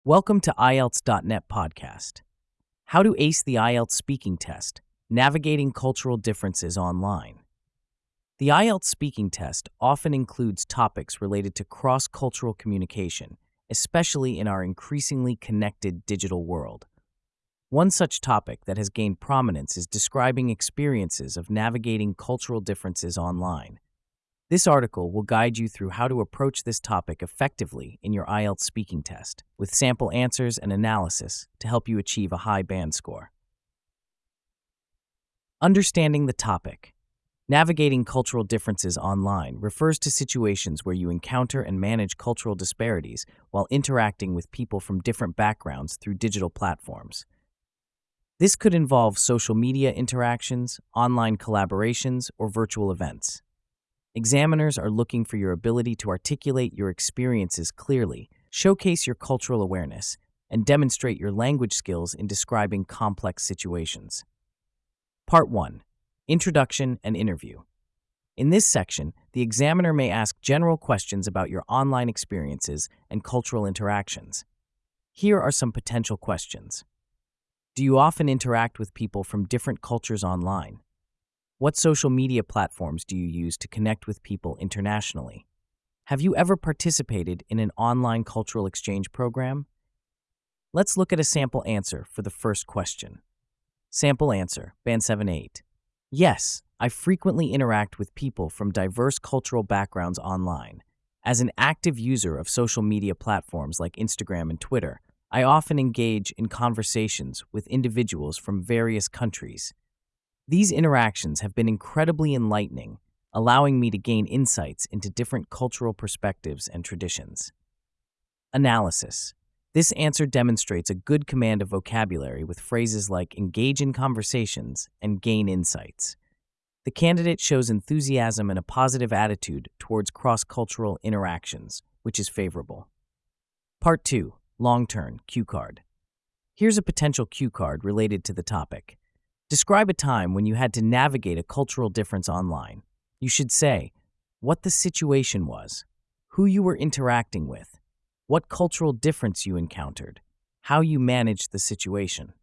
Welcome to IELTS.net podcast. How to ace the IELTS speaking test, navigating cultural differences online. The IELTS speaking test often includes topics related to cross-cultural communication, especially in our increasingly connected digital world. One such topic that has gained prominence is describing experiences of navigating cultural differences online. This article will guide you through how to approach this topic effectively in your IELTS speaking test, with sample answers and analysis to help you achieve a high band score. Understanding the topic. Navigating cultural differences online refers to situations where you encounter and manage cultural disparities while interacting with people from different backgrounds through digital platforms. This could involve social media interactions, online collaborations, or virtual events. Examiners are looking for your ability to articulate your experiences clearly, showcase your cultural awareness, and demonstrate your language skills in describing complex situations. Part 1. Introduction and Interview. In this section, the examiner may ask general questions about your online experiences and cultural interactions. Here are some potential questions. Do you often interact with people from different cultures online? What social media platforms do you use to connect with people internationally? Have you ever participated in an online cultural exchange program? Let's look at a sample answer for the first question. Sample answer, Band 7-8. Yes, I frequently interact with people from diverse cultural backgrounds online. As an active user of social media platforms like Instagram and Twitter, I often engage in conversations with individuals from various countries. These interactions have been incredibly enlightening, allowing me to gain insights into different cultural perspectives and traditions. Analysis. This answer demonstrates a good command of vocabulary with phrases like engage in conversations and gain insights. The candidate shows enthusiasm and a positive attitude towards cross-cultural interactions, which is favorable. Part 2. Long-term cue card. Here's a potential cue card related to the topic. Describe a time when you had to navigate a cultural difference online. You should say what the situation was, who you were interacting with, what cultural difference you encountered, how you managed the situation.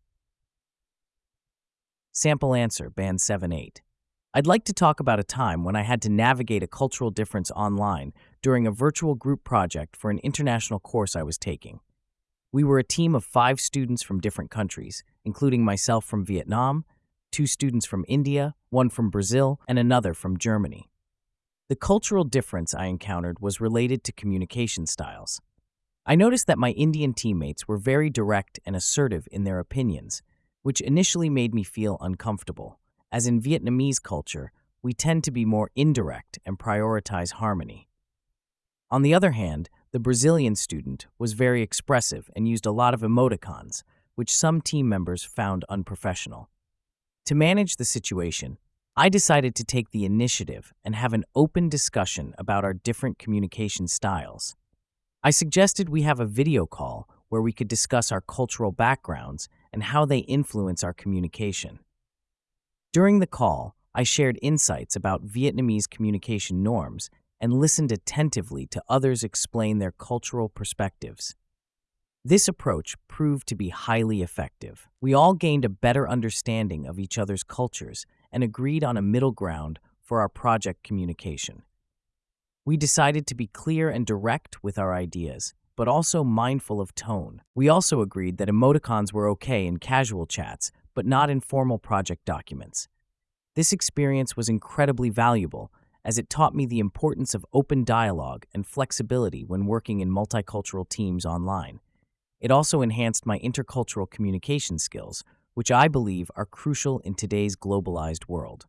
Sample answer, Band 7-8. I'd like to talk about a time when I had to navigate a cultural difference online during a virtual group project for an international course I was taking. We were a team of 5 students from different countries, including myself from Vietnam, 2 students from India, 1 from Brazil, and another from Germany. The cultural difference I encountered was related to communication styles. I noticed that my Indian teammates were very direct and assertive in their opinions, which initially made me feel uncomfortable, as in Vietnamese culture, we tend to be more indirect and prioritize harmony. On the other hand, the Brazilian student was very expressive and used a lot of emoticons, which some team members found unprofessional. To manage the situation, I decided to take the initiative and have an open discussion about our different communication styles. I suggested we have a video call where we could discuss our cultural backgrounds and how they influence our communication. During the call, I shared insights about Vietnamese communication norms and listened attentively to others explain their cultural perspectives. This approach proved to be highly effective. We all gained a better understanding of each other's cultures and agreed on a middle ground for our project communication. We decided to be clear and direct with our ideas, but also mindful of tone. We also agreed that emoticons were okay in casual chats, but not in formal project documents. This experience was incredibly valuable, as it taught me the importance of open dialogue and flexibility when working in multicultural teams online. It also enhanced my intercultural communication skills, which I believe are crucial in today's globalized world.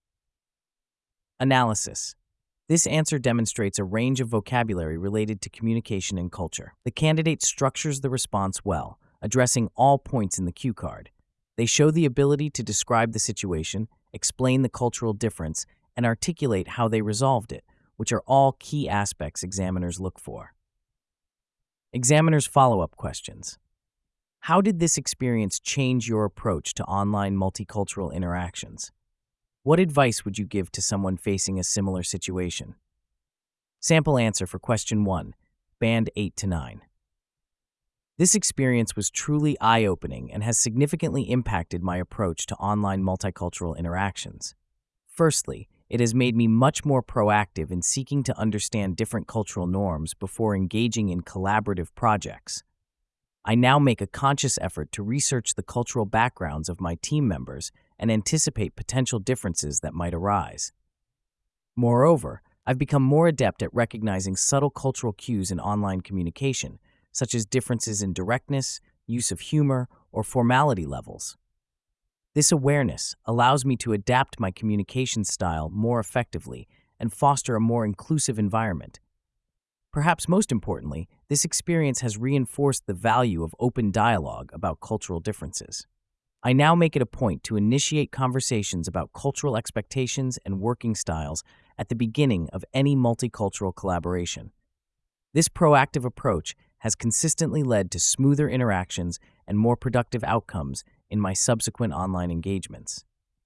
Analysis. This answer demonstrates a range of vocabulary related to communication and culture. The candidate structures the response well, addressing all points in the cue card. They show the ability to describe the situation, explain the cultural difference, and articulate how they resolved it, which are all key aspects examiners look for. Examiners' follow-up questions. How did this experience change your approach to online multicultural interactions? What advice would you give to someone facing a similar situation? Sample answer for question 1, Band 8-9. This experience was truly eye-opening and has significantly impacted my approach to online multicultural interactions. Firstly, it has made me much more proactive in seeking to understand different cultural norms before engaging in collaborative projects. I now make a conscious effort to research the cultural backgrounds of my team members and anticipate potential differences that might arise. Moreover, I've become more adept at recognizing subtle cultural cues in online communication, such as differences in directness, use of humor, or formality levels. This awareness allows me to adapt my communication style more effectively and foster a more inclusive environment. Perhaps most importantly, this experience has reinforced the value of open dialogue about cultural differences. I now make it a point to initiate conversations about cultural expectations and working styles at the beginning of any multicultural collaboration. This proactive approach has consistently led to smoother interactions and more productive outcomes in my subsequent online engagements.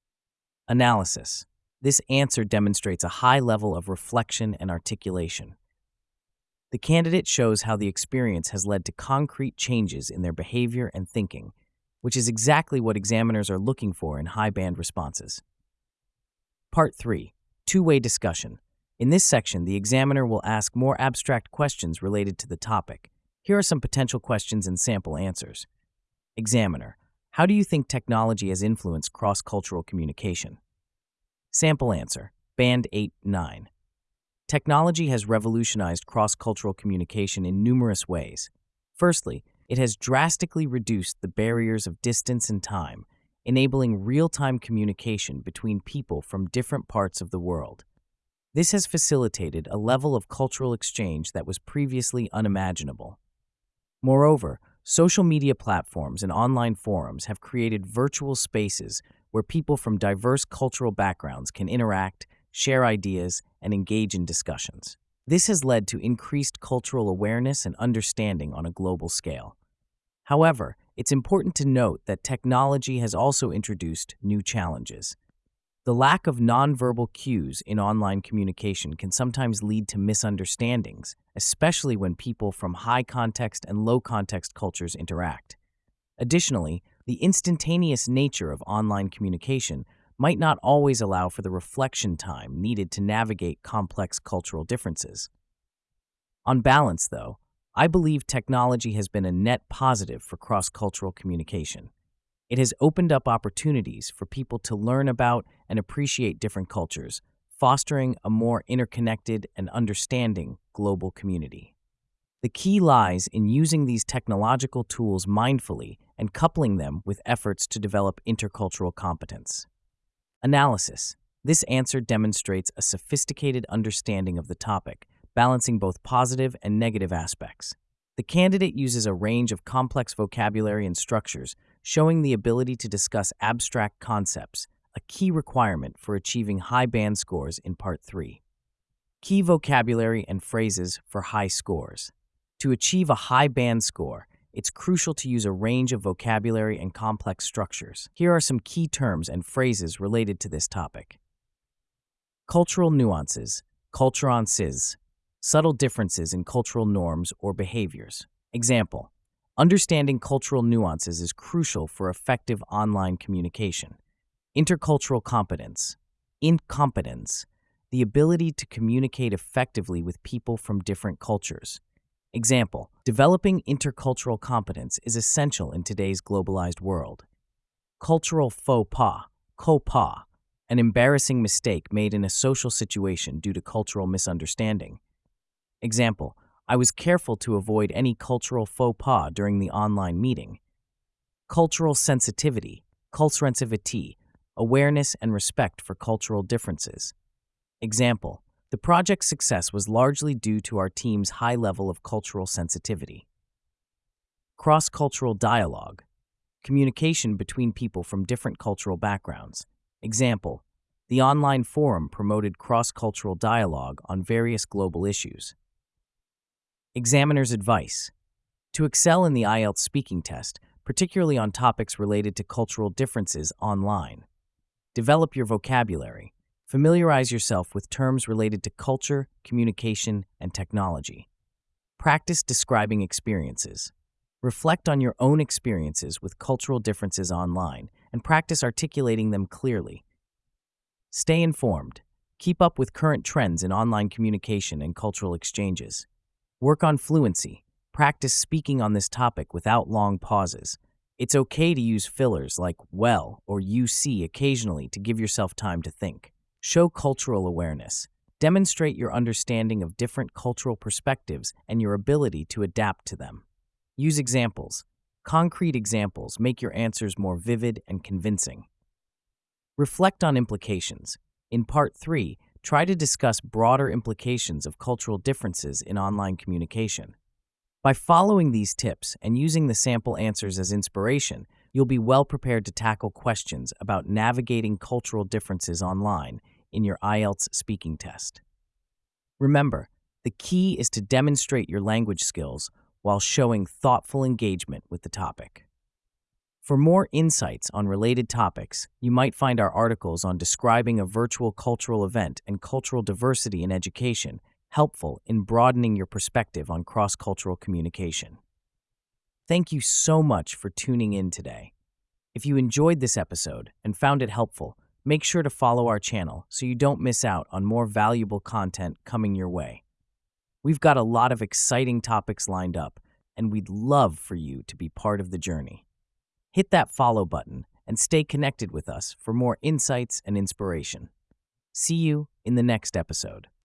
Analysis. This answer demonstrates a high level of reflection and articulation. The candidate shows how the experience has led to concrete changes in their behavior and thinking, which is exactly what examiners are looking for in high-band responses. Part 3. Two-way discussion. In this section, the examiner will ask more abstract questions related to the topic. Here are some potential questions and sample answers. Examiner: how do you think technology has influenced cross-cultural communication? Sample answer: Band 8-9. Technology has revolutionized cross-cultural communication in numerous ways. Firstly, it has drastically reduced the barriers of distance and time, enabling real-time communication between people from different parts of the world. This has facilitated a level of cultural exchange that was previously unimaginable. Moreover, social media platforms and online forums have created virtual spaces where people from diverse cultural backgrounds can interact, share ideas, and engage in discussions. This has led to increased cultural awareness and understanding on a global scale. However, it's important to note that technology has also introduced new challenges. The lack of nonverbal cues in online communication can sometimes lead to misunderstandings, especially when people from high-context and low-context cultures interact. Additionally, the instantaneous nature of online communication might not always allow for the reflection time needed to navigate complex cultural differences. On balance, though, I believe technology has been a net positive for cross-cultural communication. It has opened up opportunities for people to learn about and appreciate different cultures, fostering a more interconnected and understanding global community. The key lies in using these technological tools mindfully and coupling them with efforts to develop intercultural competence. Analysis. This answer demonstrates a sophisticated understanding of the topic, balancing both positive and negative aspects. The candidate uses a range of complex vocabulary and structures, showing the ability to discuss abstract concepts, a key requirement for achieving high band scores in Part 3. Key vocabulary and phrases for high scores. To achieve a high band score, it's crucial to use a range of vocabulary and complex structures. Here are some key terms and phrases related to this topic. Cultural nuances, culturances, subtle differences in cultural norms or behaviors. Example: understanding cultural nuances is crucial for effective online communication. Intercultural competence, incompetence, the ability to communicate effectively with people from different cultures. Example: developing intercultural competence is essential in today's globalized world. Cultural faux pas, an embarrassing mistake made in a social situation due to cultural misunderstanding. Example: I was careful to avoid any cultural faux pas during the online meeting. Cultural sensitivity, culturensivity, awareness and respect for cultural differences. Example: the project's success was largely due to our team's high level of cultural sensitivity. Cross-cultural dialogue, communication between people from different cultural backgrounds. Example: the online forum promoted cross-cultural dialogue on various global issues. Examiner's advice: to excel in the IELTS speaking test, particularly on topics related to cultural differences online. Develop your vocabulary. Familiarize yourself with terms related to culture, communication, and technology. Practice describing experiences. Reflect on your own experiences with cultural differences online and practice articulating them clearly. Stay informed. Keep up with current trends in online communication and cultural exchanges. Work on fluency. Practice speaking on this topic without long pauses. It's okay to use fillers like well or UC occasionally to give yourself time to think. Show cultural awareness. Demonstrate your understanding of different cultural perspectives and your ability to adapt to them. Use examples. Concrete examples make your answers more vivid and convincing. Reflect on implications. In Part 3, try to discuss broader implications of cultural differences in online communication. By following these tips and using the sample answers as inspiration, you'll be well prepared to tackle questions about navigating cultural differences online in your IELTS speaking test. Remember, the key is to demonstrate your language skills while showing thoughtful engagement with the topic. For more insights on related topics, you might find our articles on describing a virtual cultural event and cultural diversity in education helpful in broadening your perspective on cross-cultural communication. Thank you so much for tuning in today. If you enjoyed this episode and found it helpful, make sure to follow our channel so you don't miss out on more valuable content coming your way. We've got a lot of exciting topics lined up, and we'd love for you to be part of the journey. Hit that follow button and stay connected with us for more insights and inspiration. See you in the next episode.